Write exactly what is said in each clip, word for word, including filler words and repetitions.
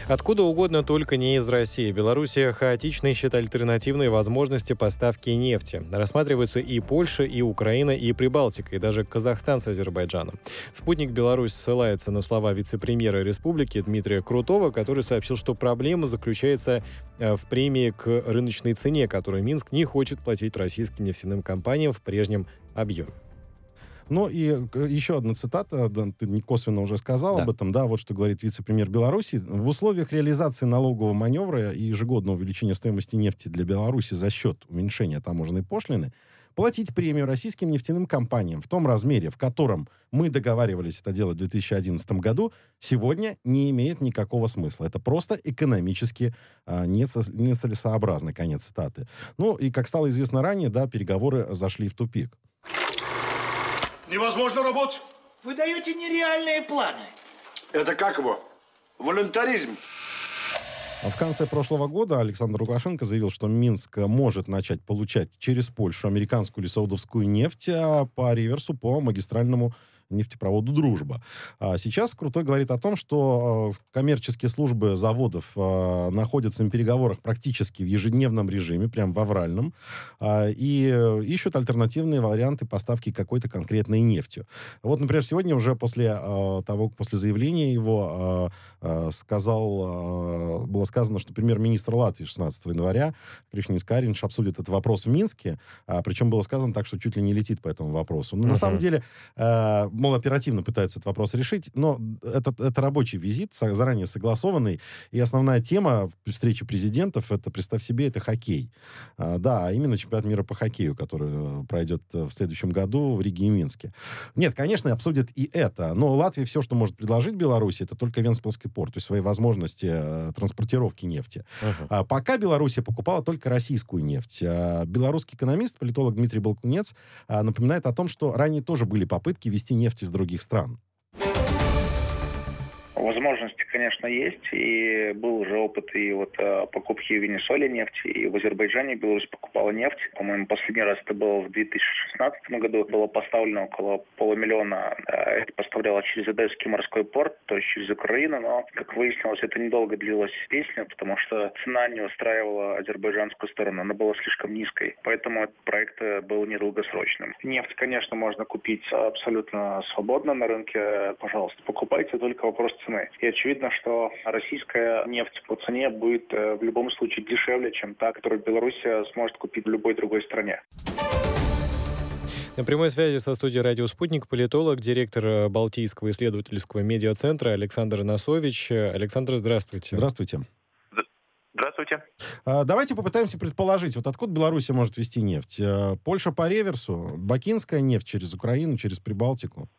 Откуда угодно, только не из России. Белоруссия хаотично ищет альтернативные возможности поставки нефти. Рассматриваются и Польша, и Украина, и Прибалтика, и даже Казахстан с Азербайджаном. «Спутник Беларусь» ссылается на слова вице-премьера республики Дмитрия Крутого, который сообщил, что проблема заключается в премии к рыночной цене, которую Минск не хочет платить российским нефтяным компаниям в прежнем объеме. Ну и еще одна цитата, да, ты косвенно уже сказал да. об этом, да, вот что говорит вице-премьер Беларуси. В условиях реализации налогового маневра и ежегодного увеличения стоимости нефти для Беларуси за счет уменьшения таможенной пошлины платить премию российским нефтяным компаниям в том размере, в котором мы договаривались это делать в две тысячи одиннадцатом году, сегодня не имеет никакого смысла. Это просто экономически а, нецелесообразно, конец цитаты. Ну и, как стало известно ранее, да, переговоры зашли в тупик. Невозможно работать. Вы даете нереальные планы. Это как его? Волюнтаризм. В конце прошлого года Александр Лукашенко заявил, что Минск может начать получать через Польшу американскую или саудовскую нефть а по реверсу по магистральному нефтепроводу «Дружба». А сейчас Крутой говорит о том, что э, коммерческие службы заводов э, находятся на переговорах практически в ежедневном режиме, прям в авральном, э, и э, ищут альтернативные варианты поставки какой-то конкретной нефтью. Вот, например, сегодня уже после э, того, после заявления его э, э, сказал, э, было сказано, что премьер-министр Латвии шестнадцатого января Кришнис Каринш обсудит этот вопрос в Минске, а, причем было сказано так, что чуть ли не летит по этому вопросу. Но uh-huh. на самом деле э, мол, оперативно пытаются этот вопрос решить, но это, это рабочий визит, заранее согласованный, и основная тема встречи президентов, это, представь себе, это хоккей. А, да, именно чемпионат мира по хоккею, который пройдет в следующем году в Риге и Минске. Нет, конечно, обсудят и это, но Латвия все, что может предложить Беларуси, это только Венспилский порт, то есть свои возможности э, транспортировки нефти. Uh-huh. А, пока Белоруссия покупала только российскую нефть. А, белорусский экономист, политолог Дмитрий Балкунец а, напоминает о том, что ранее тоже были попытки вести нефть из других стран. Возможности, конечно, есть, и был уже опыт и вот покупки в Венесуэле нефти, и в Азербайджане Беларусь покупала нефть. По-моему, последний раз это было в две тысячи шестнадцатом году. Было поставлено около полумиллиона. Это поставляло через Одесский морской порт, то есть через Украину, но, как выяснилось, это недолго длилась песня, потому что цена не устраивала азербайджанскую сторону, она была слишком низкой, поэтому этот проект был недолгосрочным. Нефть, конечно, можно купить абсолютно свободно на рынке. Пожалуйста, покупайте, только вопрос цены. И очевидно, что российская нефть по цене будет в любом случае дешевле, чем та, которую Белоруссия сможет купить в любой другой стране. На прямой связи со студией «Радио Спутник» политолог, директор Балтийского исследовательского медиацентра Александр Носович. Александр, здравствуйте. Здравствуйте. Здравствуйте. А, давайте попытаемся предположить, вот откуда Белоруссия может везти нефть. Польша по реверсу, бакинская нефть через Украину, через Прибалтику?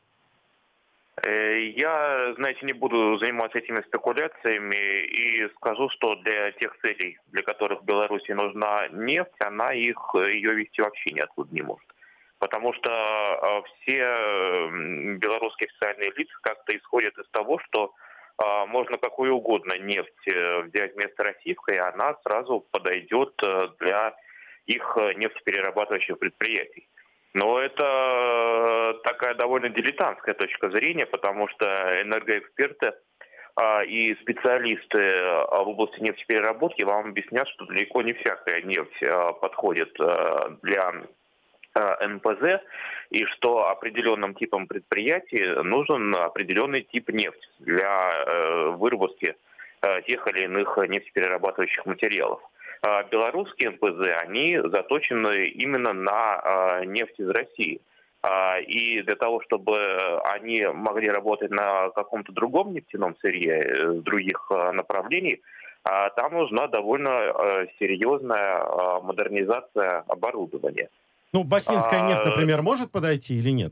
Я, знаете, не буду заниматься этими спекуляциями и скажу, что для тех целей, для которых Беларуси нужна нефть, она их, ее вести вообще ниоткуда не может. Потому что все белорусские официальные лица как-то исходят из того, что можно какую угодно нефть взять вместо российской, и она сразу подойдет для их нефтеперерабатывающих предприятий. Но это такая довольно дилетантская точка зрения, потому что энергоэксперты а, и специалисты в области нефтепереработки вам объяснят, что далеко не всякая нефть а, подходит а, для а, эн пэ зэ, и что определенным типам предприятий нужен определенный тип нефти для а, выработки а, тех или иных нефтеперерабатывающих материалов. Белорусские эн пэ зэ, они заточены именно на нефть из России. И для того, чтобы они могли работать на каком-то другом нефтяном сырье, с других направлений, там нужна довольно серьезная модернизация оборудования. Ну, бакинская нефть, например, может подойти или нет?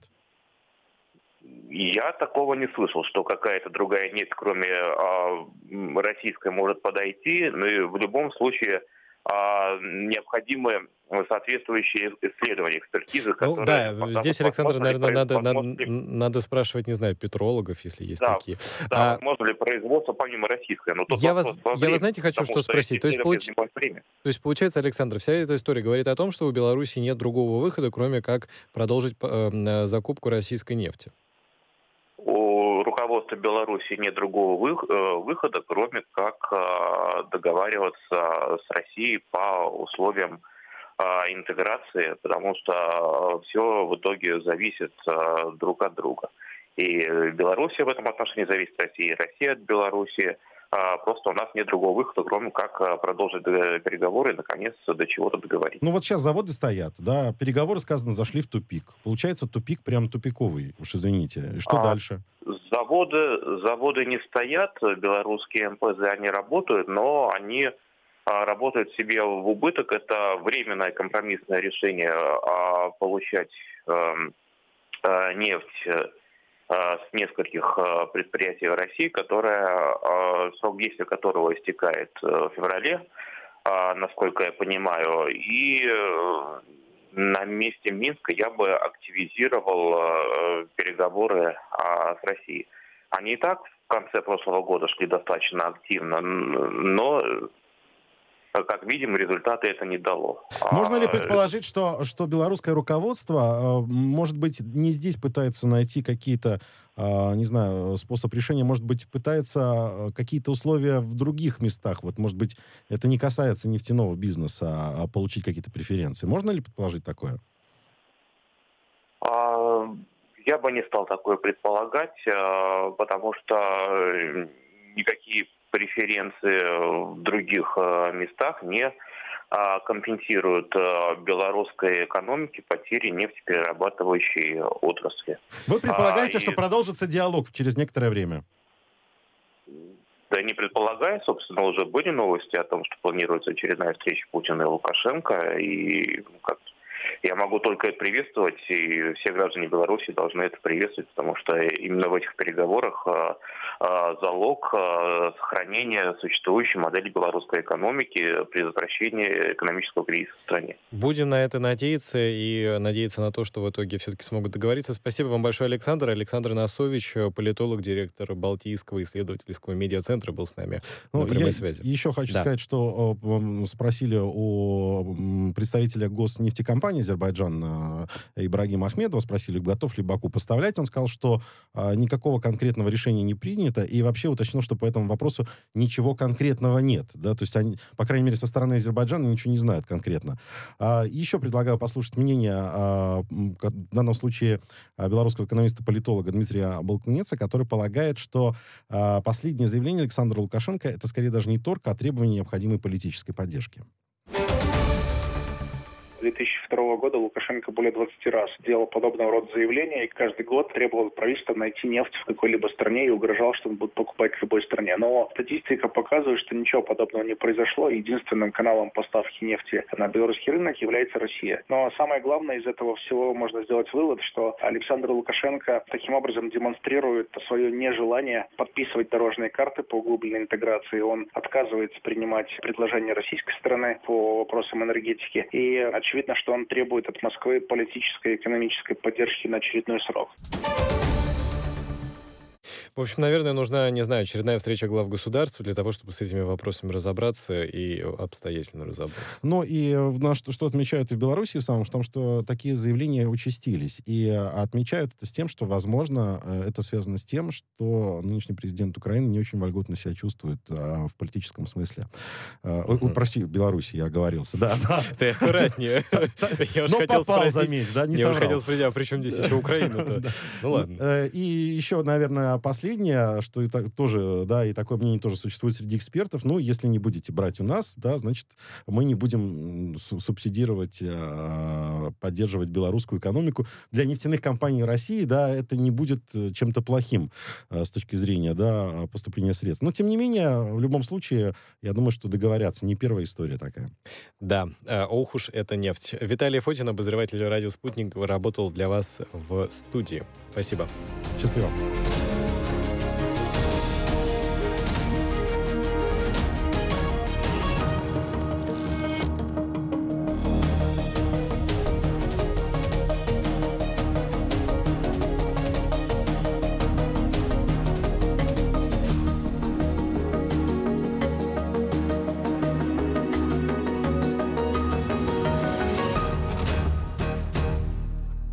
Я такого не слышал, что какая-то другая нефть, кроме российской, может подойти. Но и в любом случае необходимы соответствующие исследования, экспертизы, которые... Ну, да, здесь, Александр, наверное, надо, надо, надо спрашивать, не знаю, петрологов, если есть да, такие. Да, а... возможно ли производство помимо российского? Но я, вас, я вас, знаете, хочу что спросить. То есть, получ... То есть, получается, Александр, вся эта история говорит о том, что у Беларуси нет другого выхода, кроме как продолжить э, закупку российской нефти. У руководства Беларуси нет другого выхода, кроме как договариваться с Россией по условиям интеграции, потому что все в итоге зависит друг от друга. И Белоруссия в этом отношении зависит от России, Россия от Белоруссии. Просто у нас нет другого выхода, кроме как продолжить переговоры и, наконец, до чего-то договориться. Ну вот сейчас заводы стоят, да, переговоры, сказано, зашли в тупик. Получается, тупик прям тупиковый, уж извините. Что а, дальше? Заводы, заводы не стоят, белорусские эм пэ зэ, они работают, но они работают себе в убыток. Это временное компромиссное решение получать нефть с нескольких предприятий в России, которая, срок действия которого истекает в феврале, насколько я понимаю. И на месте Минска я бы активизировал переговоры с Россией. Они и так в конце прошлого года шли достаточно активно, но, как видим, результаты это не дало. Можно ли предположить, что, что белорусское руководство, может быть, не здесь пытается найти какие-то, не знаю, способ решения, может быть, пытается какие-то условия в других местах? Вот, может быть, это не касается нефтяного бизнеса, а получить какие-то преференции. Можно ли предположить такое? Я бы не стал такое предполагать, потому что никакие преференции в других местах не компенсируют белорусской экономике потери нефтеперерабатывающей отрасли. Вы предполагаете, а, что и... продолжится диалог через некоторое время? Да не предполагаю, собственно, уже были новости о том, что планируется очередная встреча Путина и Лукашенко, и как я могу только это приветствовать, и все граждане Беларуси должны это приветствовать, потому что именно в этих переговорах а, а, залог а, сохранения существующей модели белорусской экономики, предотвращения экономического кризиса в стране. Будем на это надеяться и надеяться на то, что в итоге все-таки смогут договориться. Спасибо вам большое, Александр. Александр Носович, политолог, директор Балтийского исследовательского медиацентра, был с нами ну, на прямой я связи. Еще хочу да. сказать, что э, спросили у представителя госнефтекомпании Азербайджан Ибрагима Ахмедова, спросили, готов ли Баку поставлять. Он сказал, что а, никакого конкретного решения не принято, и вообще уточнил, что по этому вопросу ничего конкретного нет. Да? То есть, они, по крайней мере, со стороны Азербайджана ничего не знают конкретно. А, еще предлагаю послушать мнение, а, в данном случае, белорусского экономиста-политолога Дмитрия Балкунеца, который полагает, что а, последнее заявление Александра Лукашенко это скорее даже не торг, а требование необходимой политической поддержки. две тысячи второго года Лукашенко более двадцати раз делал подобного рода заявления и каждый год требовал от правительства найти нефть в какой-либо стране и угрожал, что он будет покупать в любой стране. Но статистика показывает, что ничего подобного не произошло. Единственным каналом поставки нефти на белорусский рынок является Россия. Но самое главное из этого всего можно сделать вывод, что Александр Лукашенко таким образом демонстрирует свое нежелание подписывать дорожные карты по углубленной интеграции. Он отказывается принимать предложения российской стороны по вопросам энергетики. И очевидно, что он требует от Москвы политической и экономической поддержки на очередной срок. В общем, наверное, нужна, не знаю, очередная встреча глав государств для того, чтобы с этими вопросами разобраться и обстоятельно разобраться. Ну и на что, что отмечают и в Беларуси в самом, в том, что такие заявления участились. И отмечают это с тем, что, возможно, это связано с тем, что нынешний президент Украины не очень вольготно себя чувствует а, в политическом смысле. А, uh-huh. Ой, прости, в Беларуси я оговорился. Да, да. Ты аккуратнее. Ну, попал, заметь, да, не соврал. Я уже хотел спросить, а при чем здесь еще Украина-то? Ну ладно. И еще, наверное, последнее, что и так, тоже, да, и такое мнение тоже существует среди экспертов, ну, если не будете брать у нас, да, значит, мы не будем субсидировать, э, поддерживать белорусскую экономику. Для нефтяных компаний России, да, это не будет чем-то плохим э, с точки зрения, да, поступления средств. Но, тем не менее, в любом случае, я думаю, что договорятся. Не первая история такая. Да, э, ох уж это нефть. Виталий Фотин, обозреватель радио «Спутник», работал для вас в студии. Спасибо. Счастливо.